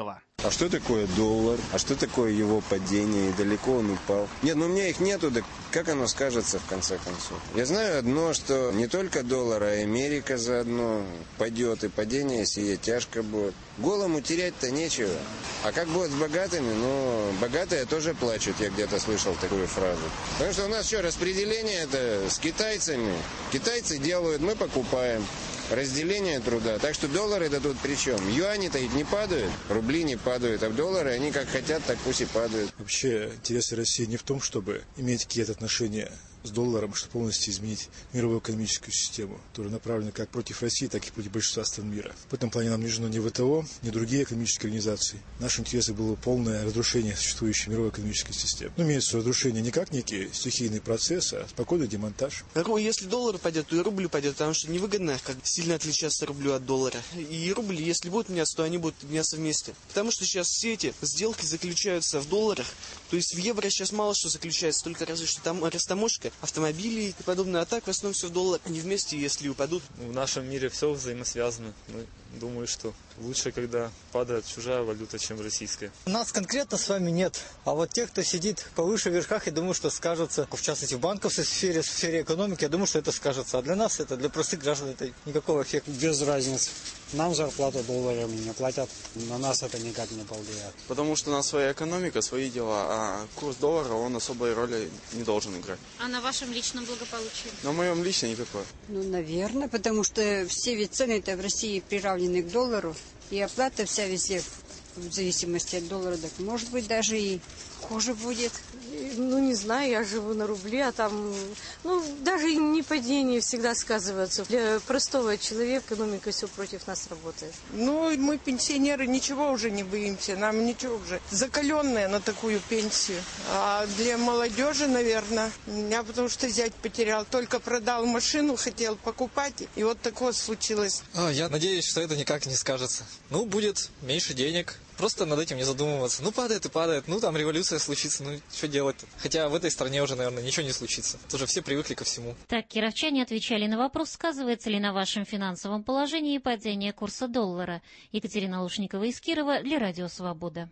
А что такое доллар? А что такое его падение? И далеко он упал? Нет, ну у меня их нету, да как оно скажется в конце концов? Я знаю одно, что не только доллар, а Америка заодно падет, и падение сие тяжко будет. Голому терять-то нечего. А как будет с богатыми? Ну, богатые тоже плачут, я где-то слышал такую фразу. Потому что у нас что, распределение это с китайцами. Китайцы делают, мы покупаем. Разделение труда. Так что доллары-то тут при чем? Юани-то ведь не падают, рубли не падают, а в доллары они как хотят, так пусть и падают. Вообще, интерес России не в том, чтобы иметь какие-то отношения с долларом, чтобы полностью изменить мировую экономическую систему, которая направлена как против России, так и против большинства стран мира. В этом плане нам не нужно ни ВТО, ни другие экономические организации. Наши интересы было полное разрушение существующей мировой экономической системы. Ну, имеется разрушение не как некий стихийный процесс, а спокойный демонтаж. Если доллар пойдет, то и рубль пойдет, потому что невыгодно как сильно отличаться рублю от доллара. И рубль, если будут меняться, то они будут меняться вместе. Потому что сейчас все эти сделки заключаются в долларах, то есть в евро сейчас мало что заключается, только разве что там растаможка, автомобили и подобное, а так в основном все в доллар, они вместе, если упадут. В нашем мире все взаимосвязано. Мы думаю, что лучше, когда падает чужая валюта, чем российская. У нас конкретно с вами нет. А вот те, кто сидит повыше в верхах, я думаю, что скажется, в частности в банковской сфере, в сфере экономики, я думаю, что это скажется. А для нас это, для простых граждан, это никакого эффекта. Без разницы. Нам зарплату долларами не платят, на нас это никак не повлияет. Потому что у нас своя экономика, свои дела, а курс доллара, он особой роли не должен играть. А на вашем личном благополучии? На моем лично никакой. Ну, наверное, потому что все ведь цены-то в России приравнены к доллару, и оплата вся везде в зависимости от доллара, так может быть даже и хуже будет. Ну, не знаю, я живу на рубле, а там, ну, даже не падение всегда сказывается. Для простого человека экономика все против нас работает. Ну, мы, пенсионеры, ничего уже не боимся, нам ничего уже. Закаленные на такую пенсию. А для молодежи, наверное, меня потому что зять потерял, только продал машину, хотел покупать, и вот такое случилось. А, я надеюсь, что это никак не скажется. Ну, будет меньше денег. Просто над этим не задумываться. Ну, падает и падает. Ну, там революция случится. Ну, что делать-то? Хотя в этой стране уже, наверное, ничего не случится. Тоже все привыкли ко всему. Так, кировчане отвечали на вопрос, сказывается ли на вашем финансовом положении падение курса доллара. Екатерина Лушникова из Кирова для Радио Свобода.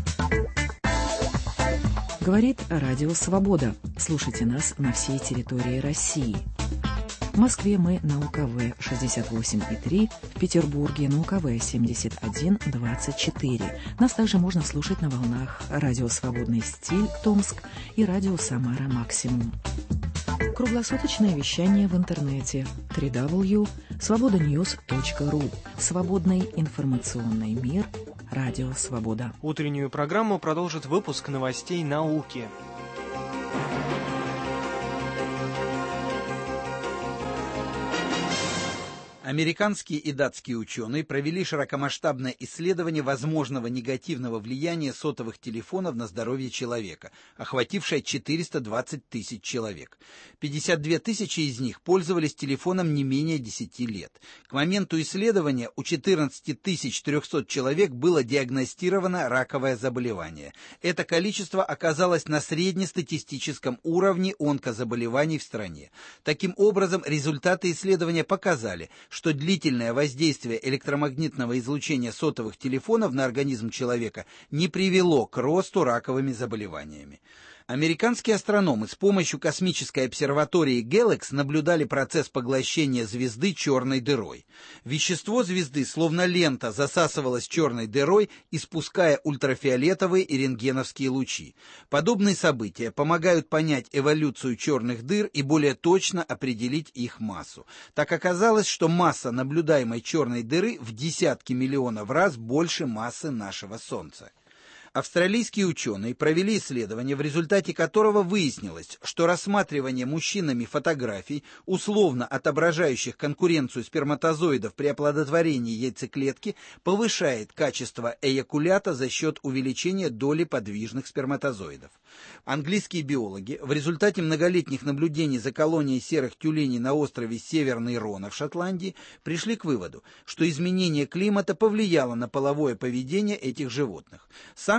Говорит Радио Свобода. Слушайте нас на всей территории России. В Москве мы на УКВ шестьдесят восемь и три, в Петербурге на УКВ семьдесят один двадцать четыре. Нас также можно слушать на волнах радио «Свободный стиль» Томск и радио «Самара Максимум». Круглосуточное вещание в интернете дабл ю дабл ю дабл ю точка свобода ньюс точка ру. Свободный информационный мир. Радио Свобода. Утреннюю программу продолжит выпуск новостей науки. Американские и датские ученые провели широкомасштабное исследование возможного негативного влияния сотовых телефонов на здоровье человека, охватившее четыреста двадцать тысяч человек. пятьдесят две тысячи из них пользовались телефоном не менее десяти лет. К моменту исследования у четырнадцать тысяч триста человек было диагностировано раковое заболевание. Это количество оказалось на среднестатистическом уровне онкозаболеваний в стране. Таким образом, результаты исследования показали, что длительное воздействие электромагнитного излучения сотовых телефонов на организм человека не привело к росту раковыми заболеваниями. Американские астрономы с помощью космической обсерватории Гэлэкс наблюдали процесс поглощения звезды черной дырой. Вещество звезды, словно лента, засасывалось черной дырой, испуская ультрафиолетовые и рентгеновские лучи. Подобные события помогают понять эволюцию черных дыр и более точно определить их массу. Так оказалось, что масса наблюдаемой черной дыры в десятки миллионов раз больше массы нашего Солнца. Австралийские ученые провели исследование, в результате которого выяснилось, что рассматривание мужчинами фотографий, условно отображающих конкуренцию сперматозоидов при оплодотворении яйцеклетки, повышает качество эякулята за счет увеличения доли подвижных сперматозоидов. Английские биологи в результате многолетних наблюдений за колонией серых тюленей на острове Северный Рона в Шотландии пришли к выводу, что изменение климата повлияло на половое поведение этих животных. Сам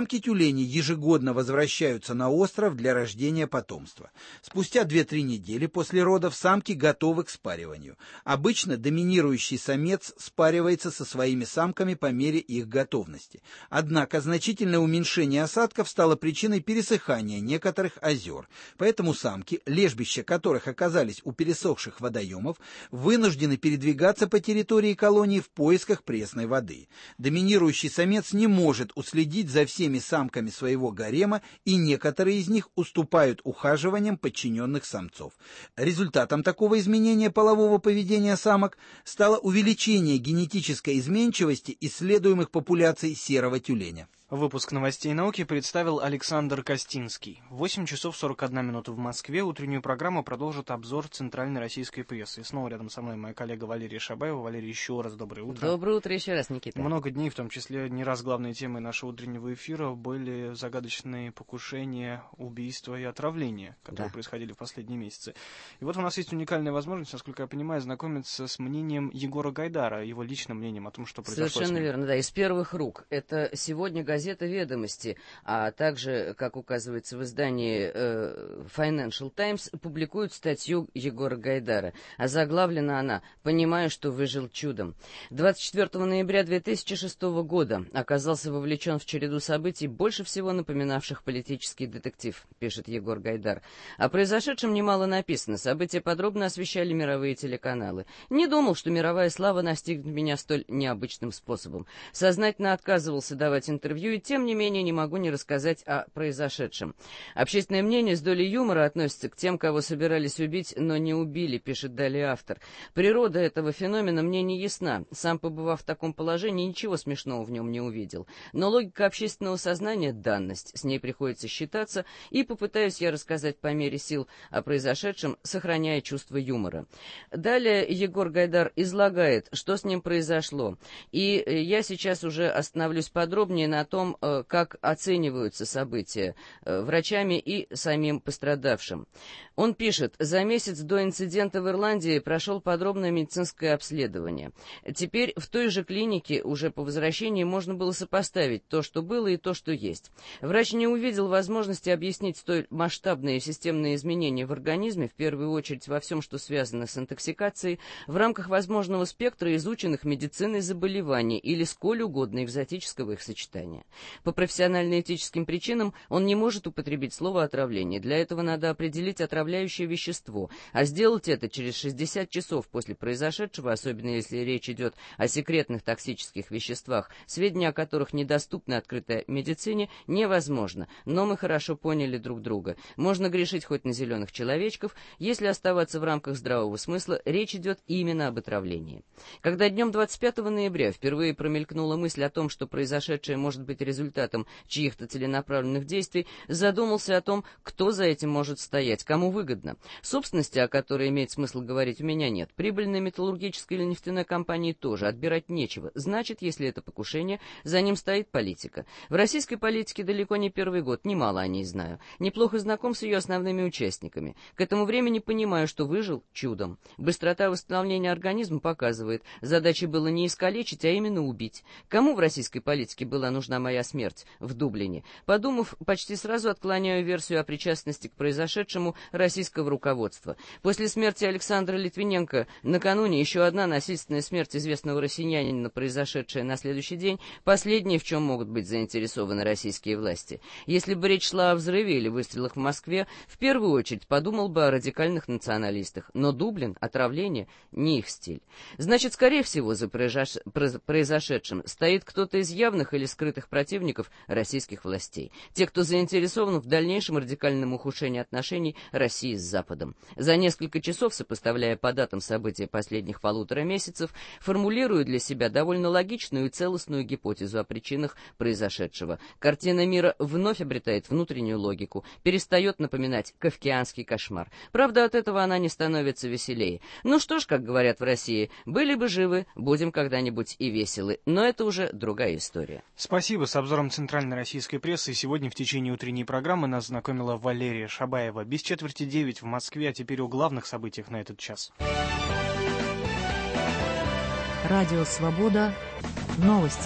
Самки тюленей ежегодно возвращаются на остров для рождения потомства. Спустя две-три недели после родов самки готовы к спариванию. Обычно доминирующий самец спаривается со своими самками по мере их готовности. Однако значительное уменьшение осадков стало причиной пересыхания некоторых озер. Поэтому самки, лежбища которых оказались у пересохших водоемов, вынуждены передвигаться по территории колонии в поисках пресной воды. Доминирующий самец не может уследить за всеми самками своего гарема, и некоторые из них уступают ухаживаниям подчиненных самцов. Результатом такого изменения полового поведения самок стало увеличение генетической изменчивости исследуемых популяций серого тюленя. Выпуск новостей науки представил Александр Костинский. восемь часов сорок одна минута в Москве. Утреннюю программу продолжит обзор центральной российской прессы. И снова рядом со мной моя коллега Валерия Шабаева. Валерия, еще раз доброе утро. Доброе утро еще раз, Никита. Много дней, в том числе не раз главной темой нашего утреннего эфира были загадочные покушения, убийства и отравления, которые да. происходили в последние месяцы. И вот у нас есть уникальная возможность, насколько я понимаю, знакомиться с мнением Егора Гайдара, его личным мнением о том, что произошло. Совершенно верно, да, из первых рук. Это сегодня газета Газета «Ведомости», а также, как указывается в издании э, Financial Times, публикуют статью Егора Гайдара. Озаглавлена она «Понимаю, что выжил чудом». двадцать четвёртого ноября две тысячи шестого года оказался вовлечен в череду событий, больше всего напоминавших политический детектив, пишет Егор Гайдар. О произошедшем немало написано. События подробно освещали мировые телеканалы. Не думал, что мировая слава настигнет меня столь необычным способом. Сознательно отказывался давать интервью, и тем не менее не могу не рассказать о произошедшем. Общественное мнение с долей юмора относится к тем, кого собирались убить, но не убили, пишет далее автор. Природа этого феномена мне не ясна. Сам, побывав в таком положении, ничего смешного в нем не увидел. Но логика общественного сознания — данность. С ней приходится считаться, и попытаюсь я рассказать по мере сил о произошедшем, сохраняя чувство юмора. Далее Егор Гайдар излагает, что с ним произошло. И я сейчас уже остановлюсь подробнее на том, как оцениваются события врачами и самим пострадавшим. Он пишет: за месяц до инцидента в Ирландии прошел подробное медицинское обследование. Теперь в той же клинике уже по возвращении можно было сопоставить то, что было, и то, что есть. Врач не увидел возможности объяснить столь масштабные системные изменения в организме, в первую очередь во всем, что связано с интоксикацией, в рамках возможного спектра изученных медициной заболеваний или сколь угодно экзотического их сочетания. По профессионально-этическим причинам он не может употребить слово «отравление». Для этого надо определить отравляющее вещество, а сделать это через шестьдесят часов после произошедшего, особенно если речь идет о секретных токсических веществах, сведения о которых недоступны открытой медицине, невозможно. Но мы хорошо поняли друг друга. Можно грешить хоть на зеленых человечков, если оставаться в рамках здравого смысла, речь идет именно об отравлении. Когда днем двадцать пятого ноября впервые промелькнула мысль о том, что произошедшее может быть результатом чьих-то целенаправленных действий, задумался о том, кто за этим может стоять, кому выгодно. Собственности, о которой имеет смысл говорить, у меня нет. Прибыльной металлургической или нефтяной компании тоже. Отбирать нечего. Значит, если это покушение, за ним стоит политика. В российской политике далеко не первый год, немало о ней знаю. Неплохо знаком с ее основными участниками. К этому времени понимаю, что выжил чудом. Быстрота восстановления организма показывает. Задачей было не искалечить, а именно убить. Кому в российской политике была нужна моя смерть? В Дублине. Подумав, почти сразу отклоняю версию о причастности к произошедшему российского руководства. После смерти Александра Литвиненко накануне еще одна насильственная смерть известного россиянина, произошедшая на следующий день, последнее, в чем могут быть заинтересованы российские власти. Если бы речь шла о взрыве или выстрелах в Москве, в первую очередь подумал бы о радикальных националистах. Но Дублин, отравление — не их стиль. Значит, скорее всего, за произошедшим стоит кто-то из явных или скрытых противников российских властей. Те, кто заинтересован в дальнейшем радикальном ухудшении отношений России с Западом. За несколько часов, сопоставляя по датам события последних полутора месяцев, формулирую для себя довольно логичную и целостную гипотезу о причинах произошедшего. Картина мира вновь обретает внутреннюю логику, перестает напоминать кафкианский кошмар. Правда, от этого она не становится веселее. Ну что ж, как говорят в России, были бы живы, будем когда-нибудь и веселы. Но это уже другая история. Спасибо. С обзором центральной российской прессы сегодня в течение утренней программы нас знакомила Валерия Шабаева. Без четверти девять в Москве, а теперь о главных событиях на этот час. Радио «Свобода». Новости.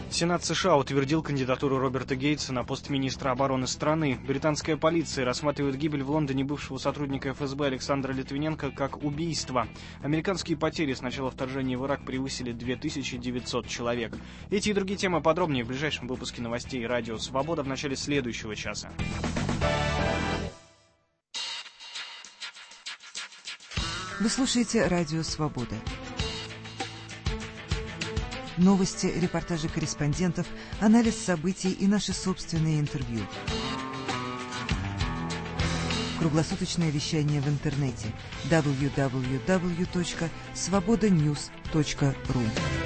Сенат США утвердил кандидатуру Роберта Гейтса на пост министра обороны страны. Британская полиция рассматривает гибель в Лондоне бывшего сотрудника эф эс бэ Александра Литвиненко как убийство. Американские потери с начала вторжения в Ирак превысили две тысячи девятьсот человек. Эти и другие темы подробнее в ближайшем выпуске новостей «Радио Свобода» в начале следующего часа. Вы слушаете «Радио Свобода». Новости, репортажи корреспондентов, анализ событий и наши собственные интервью. Круглосуточное вещание в интернете дабл ю дабл ю дабл ю точка свобода ньюс точка ру.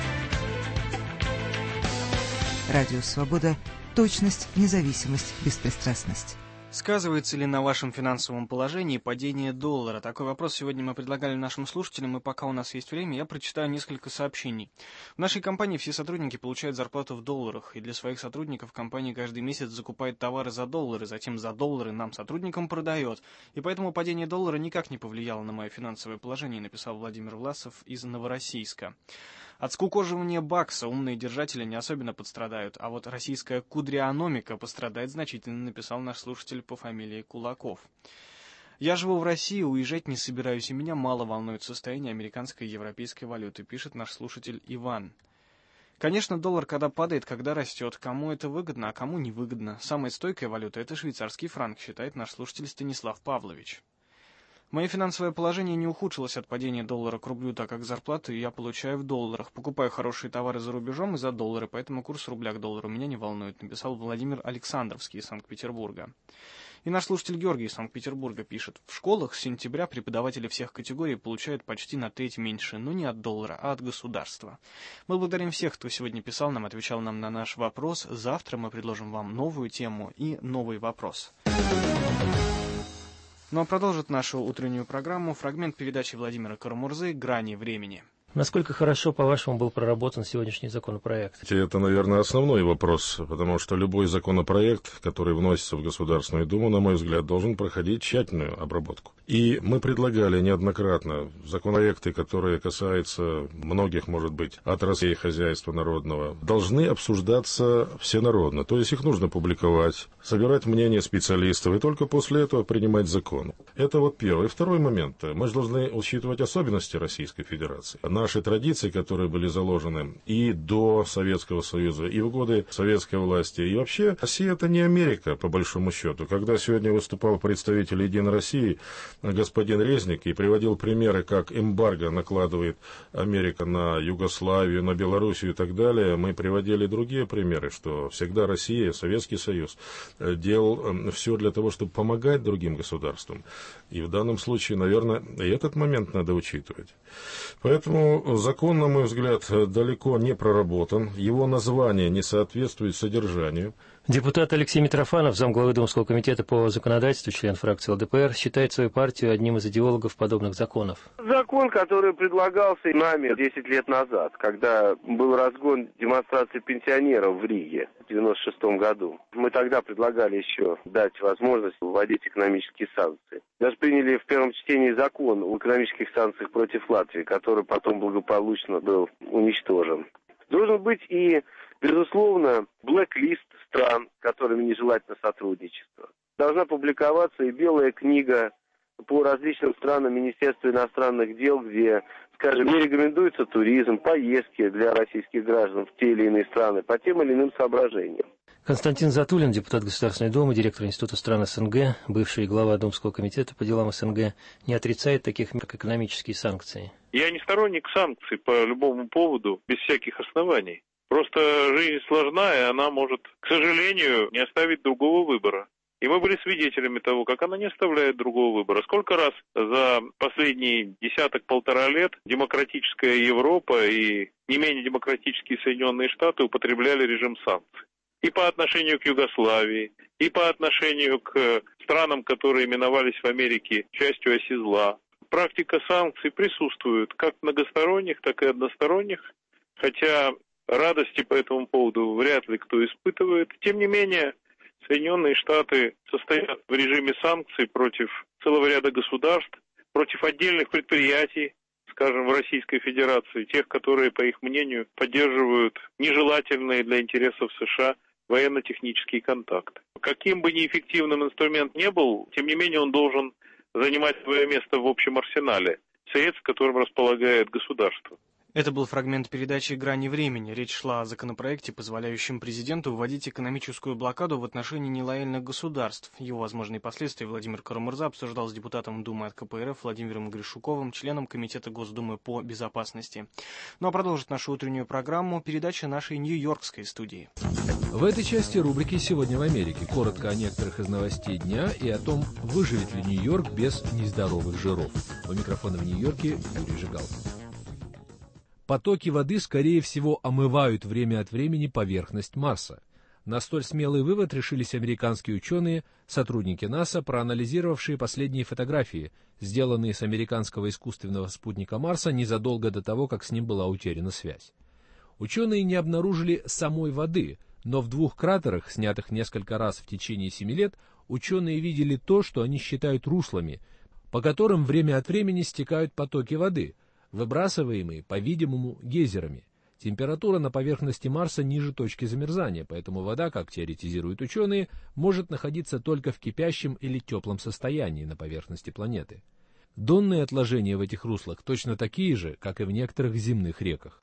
Радио Свобода. Точность, независимость, беспристрастность. Сказывается ли на вашем финансовом положении падение доллара? Такой вопрос сегодня мы предлагали нашим слушателям, и пока у нас есть время, я прочитаю несколько сообщений. В нашей компании все сотрудники получают зарплату в долларах, и для своих сотрудников компания каждый месяц закупает товары за доллары, затем за доллары нам, сотрудникам, продает. И поэтому падение доллара никак не повлияло на мое финансовое положение, написал Владимир Власов из Новороссийска. От скукоживания бакса умные держатели не особенно пострадают, а вот российская кудриономика пострадает значительно, написал наш слушатель по фамилии Кулаков. Я живу в России, уезжать не собираюсь, и меня мало волнует состояние американской и европейской валюты, пишет наш слушатель Иван. Конечно, доллар когда падает, когда растет. Кому это выгодно, а кому невыгодно. Самая стойкая валюта – это швейцарский франк, считает наш слушатель Станислав Павлович. Мое финансовое положение не ухудшилось от падения доллара к рублю, так как зарплату я получаю в долларах. Покупаю хорошие товары за рубежом и за доллары, поэтому курс рубля к доллару меня не волнует, написал Владимир Александровский из Санкт-Петербурга. И наш слушатель Георгий из Санкт-Петербурга пишет: в школах с сентября преподаватели всех категорий получают почти на треть меньше, но не от доллара, а от государства. Мы благодарим всех, кто сегодня писал нам, отвечал нам на наш вопрос. Завтра мы предложим вам новую тему и новый вопрос. Ну а продолжит нашу утреннюю программу фрагмент передачи Владимира Карамурзы «Грани времени». Насколько хорошо, по-вашему, был проработан сегодняшний законопроект? Это, наверное, основной вопрос, потому что любой законопроект, который вносится в Государственную Думу, на мой взгляд, должен проходить тщательную обработку. И мы предлагали неоднократно законопроекты, которые касаются многих, может быть, отраслей хозяйства народного, должны обсуждаться всенародно. То есть их нужно публиковать, собирать мнение специалистов и только после этого принимать закон. Это вот первый. Второй момент. Мы же должны учитывать особенности Российской Федерации. Наши традиции, которые были заложены и до Советского Союза, и в годы советской власти. И вообще, Россия – это не Америка, по большому счету. Когда сегодня выступал представитель «Единой России», господин Резник, и приводил примеры, как эмбарго накладывает Америка на Югославию, на Белоруссию и так далее, мы приводили другие примеры, что всегда Россия, Советский Союз делал все для того, чтобы помогать другим государствам. И в данном случае, наверное, и этот момент надо учитывать. Поэтому закон, на мой взгляд, далеко не проработан, его название не соответствует содержанию. Депутат Алексей Митрофанов, замглавы Думского комитета по законодательству, член фракции эл дэ пэ эр, считает свою партию одним из идеологов подобных законов. Закон, который предлагался нами десять лет назад, когда был разгон демонстрации пенсионеров в Риге в девяносто шестом году. Мы тогда предлагали еще дать возможность вводить экономические санкции. Даже приняли в первом чтении закон о экономических санкциях против Латвии, который потом благополучно был уничтожен. Должен быть и, безусловно, блэк-лист стран, с которыми нежелательно сотрудничество. Должна публиковаться и белая книга по различным странам Министерства иностранных дел, где, скажем, не рекомендуется туризм, поездки для российских граждан в те или иные страны по тем или иным соображениям. Константин Затулин, депутат Государственной Думы, директор Института стран эс эн гэ, бывший глава Думского комитета по делам эс эн гэ, не отрицает таких мер, как экономические санкции. Я не сторонник санкций по любому поводу, без всяких оснований. Просто жизнь сложна, и она может, к сожалению, не оставить другого выбора. И мы были свидетелями того, как она не оставляет другого выбора. Сколько раз за последние десяток-полтора лет демократическая Европа и не менее демократические Соединенные Штаты употребляли режим санкций. И по отношению к Югославии, и по отношению к странам, которые именовались в Америке частью оси зла. Практика санкций присутствует как многосторонних, так и односторонних, хотя радости по этому поводу вряд ли кто испытывает. Тем не менее, Соединенные Штаты состоят в режиме санкций против целого ряда государств, против отдельных предприятий, с скажем, в Российской Федерации, тех, которые, по их мнению, поддерживают нежелательные для интересов США военно-технические контакты. Каким бы неэффективным инструмент не был, тем не менее он должен занимать свое место в общем арсенале средств, которым располагает государство. Это был фрагмент передачи «Грани времени». Речь шла о законопроекте, позволяющем президенту вводить экономическую блокаду в отношении нелояльных государств. Его возможные последствия Владимир Карамурза обсуждал с депутатом Думы от ка пэ эр эф Владимиром Гришуковым, членом Комитета Госдумы по безопасности. Ну а продолжит нашу утреннюю программу передача нашей нью-йоркской студии. В этой части рубрики «Сегодня в Америке» коротко о некоторых из новостей дня и о том, выживет ли Нью-Йорк без нездоровых жиров. У микрофона в Нью-Йорке Юрий Жигал. Потоки воды, скорее всего, омывают время от времени поверхность Марса. На столь смелый вывод решились американские ученые, сотрудники НАСА, проанализировавшие последние фотографии, сделанные с американского искусственного спутника Марса незадолго до того, как с ним была утеряна связь. Ученые не обнаружили самой воды, но в двух кратерах, снятых несколько раз в течение семи лет, ученые видели то, что они считают руслами, по которым время от времени стекают потоки воды, выбрасываемые, по-видимому, гейзерами. Температура на поверхности Марса ниже точки замерзания, поэтому вода, как теоретизируют ученые, может находиться только в кипящем или теплом состоянии на поверхности планеты. Донные отложения в этих руслах точно такие же, как и в некоторых земных реках.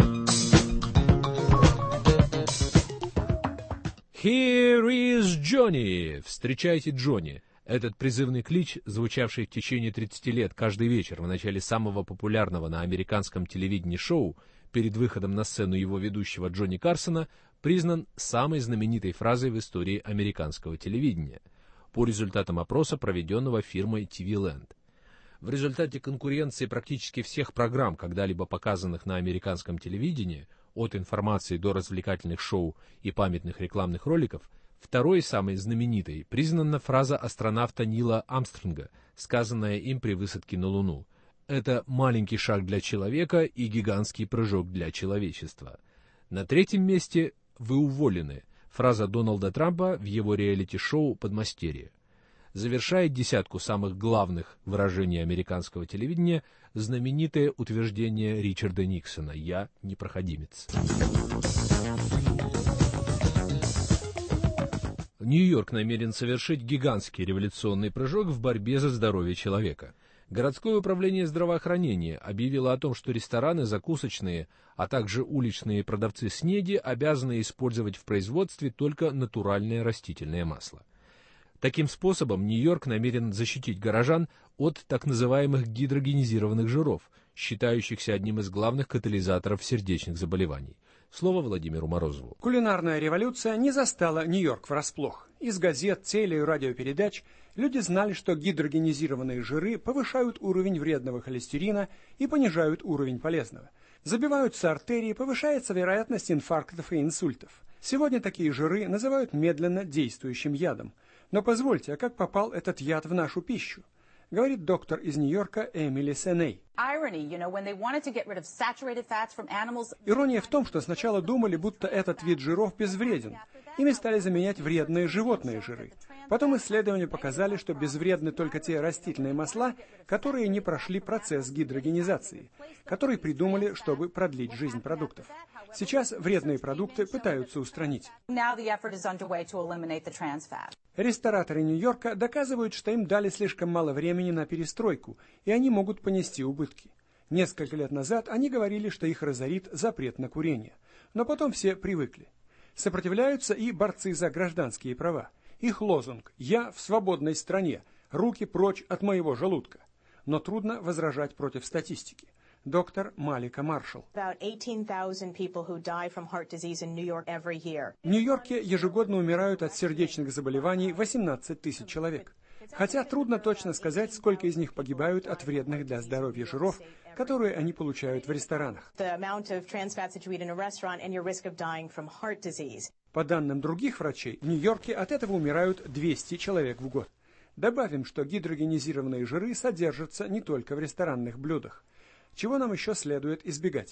Here is Johnny! Встречайте Джонни! Этот призывный клич, звучавший в течение тридцати лет каждый вечер в начале самого популярного на американском телевидении шоу, перед выходом на сцену его ведущего Джонни Карсона, признан самой знаменитой фразой в истории американского телевидения, по результатам опроса, проведенного фирмой ти ви Land. В результате конкуренции практически всех программ, когда-либо показанных на американском телевидении, от информации до развлекательных шоу и памятных рекламных роликов, второй, самой знаменитой, признана фраза астронавта Нила Армстронга, сказанная им при высадке на Луну. Это маленький шаг для человека и гигантский прыжок для человечества. На третьем месте «Вы уволены» — фраза Дональда Трампа в его реалити-шоу «Подмастерье». Завершает десятку самых главных выражений американского телевидения знаменитое утверждение Ричарда Никсона «Я непроходимец». Нью-Йорк намерен совершить гигантский революционный прыжок в борьбе за здоровье человека. Городское управление здравоохранения объявило о том, что рестораны, закусочные, а также уличные продавцы снеди обязаны использовать в производстве только натуральное растительное масло. Таким способом Нью-Йорк намерен защитить горожан от так называемых гидрогенизированных жиров, считающихся одним из главных катализаторов сердечных заболеваний. Слово Владимиру Морозову. Кулинарная революция не застала Нью-Йорк врасплох. Из газет, теле- и радиопередач люди знали, что гидрогенизированные жиры повышают уровень вредного холестерина и понижают уровень полезного. Забиваются артерии, повышается вероятность инфарктов и инсультов. Сегодня такие жиры называют медленно действующим ядом. Но позвольте, а как попал этот яд в нашу пищу? Говорит доктор из Нью-Йорка Эмили Сеней. Ирония в том, что сначала думали, будто этот вид жиров безвреден. Ими стали заменять вредные животные жиры. Потом исследования показали, что безвредны только те растительные масла, которые не прошли процесс гидрогенизации, который придумали, чтобы продлить жизнь продуктов. Сейчас вредные продукты пытаются устранить. Рестораторы Нью-Йорка доказывают, что им дали слишком мало времени на перестройку, и они могут понести убытки. Несколько лет назад они говорили, что их разорит запрет на курение. Но потом все привыкли. Сопротивляются и борцы за гражданские права. Их лозунг «Я в свободной стране, руки прочь от моего желудка». Но трудно возражать против статистики. Доктор Малика Маршалл. В Нью-Йорке ежегодно умирают от сердечных заболеваний восемнадцать тысяч человек. Хотя трудно точно сказать, сколько из них погибают от вредных для здоровья жиров, которые они получают в ресторанах. По данным других врачей, в Нью-Йорке от этого умирают двести человек в год. Добавим, что гидрогенизированные жиры содержатся не только в ресторанных блюдах. Чего нам еще следует избегать?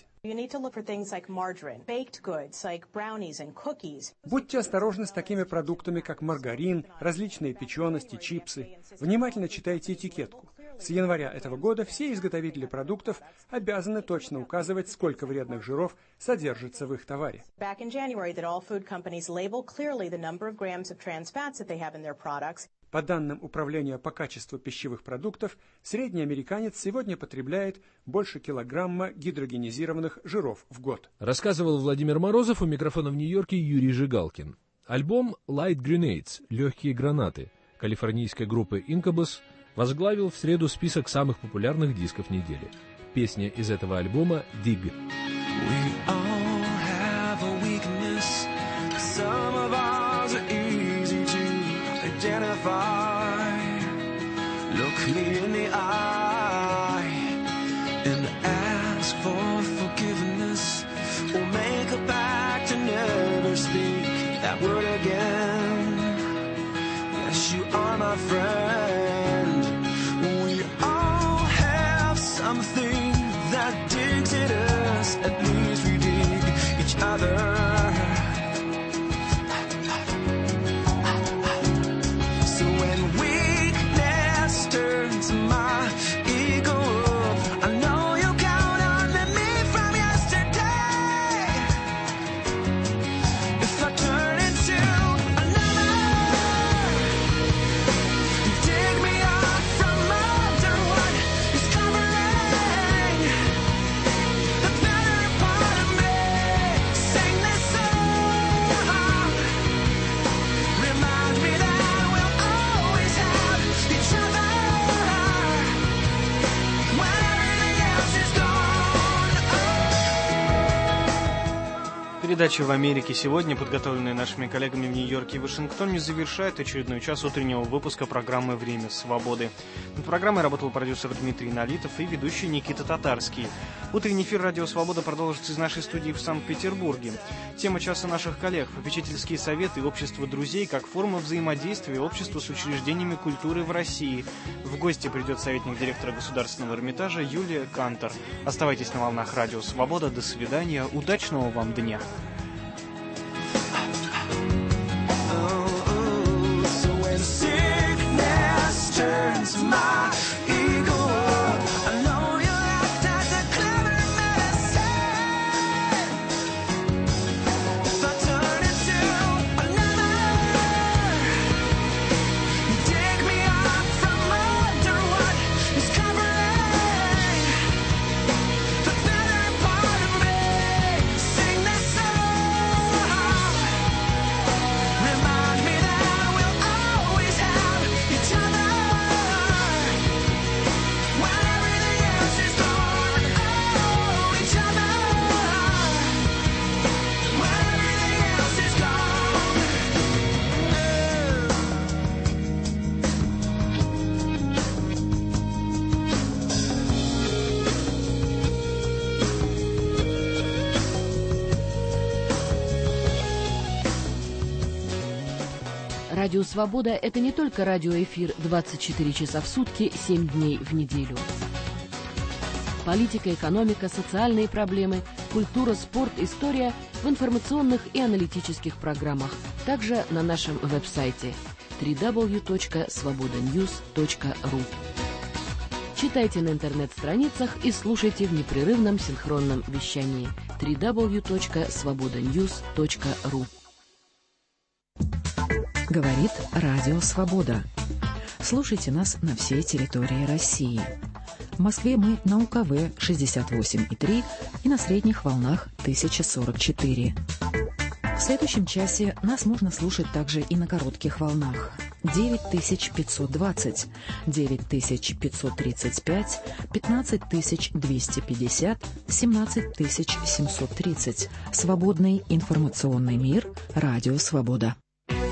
Будьте осторожны с такими продуктами, как маргарин, различные печености, чипсы. Внимательно читайте этикетку. С января этого года все изготовители продуктов обязаны точно указывать, сколько вредных жиров содержится в их товаре. По данным Управления по качеству пищевых продуктов, средний американец сегодня потребляет больше килограмма гидрогенизированных жиров в год. Рассказывал Владимир Морозов, у микрофона в Нью-Йорке Юрий Жигалкин. Альбом «Light Grenades» — «Легкие гранаты» калифорнийской группы Incubus возглавил в среду список самых популярных дисков недели. Песня из этого альбома «Dig». Look me in the eye and ask for forgiveness, or make a pact to never speak that word again. Yes, you are my friend. We all have something that digs at us. At least we dig each other. Передача «В Америке сегодня», подготовленная нашими коллегами в Нью-Йорке и Вашингтоне, завершает очередной час утреннего выпуска программы «Время свободы». Над программой работал продюсер Дмитрий Налитов и ведущий Никита Татарский. Утренний эфир «Радио Свобода» продолжится из нашей студии в Санкт-Петербурге. Тема часа наших коллег – попечительские советы и общество друзей как форма взаимодействия общества с учреждениями культуры в России. В гости придет советник директора Государственного Эрмитажа Юлия Кантор. Оставайтесь на волнах «Радио Свобода». До свидания. Удачного вам дня. Turns my ego up. I know you laughed at the clever medicine. If I turn into another, you dig me up from under what is covering the better part of me. Sing this song. Remind me that we'll always have each other. Радио «Свобода» — это не только радиоэфир двадцать четыре часа в сутки, семь дней в неделю. Политика, экономика, социальные проблемы, культура, спорт, история в информационных и аналитических программах. Также на нашем веб-сайте дабл ю дабл ю дабл ю точка свобода ньюс точка ру. Читайте на интернет-страницах и слушайте в непрерывном синхронном вещании дабл ю дабл ю дабл ю точка свобода ньюс точка ру. Говорит Радио Свобода. Слушайте нас на всей территории России. В Москве мы на УКВ шестьдесят восемь и три и на средних волнах тысяча сорок четыре. В следующем часе нас можно слушать также и на коротких волнах. девять тысяч пятьсот двадцать, девять тысяч пятьсот тридцать пять, пятнадцать тысяч двести пятьдесят, семнадцать тысяч семьсот тридцать. Свободный информационный мир. Радио Свобода.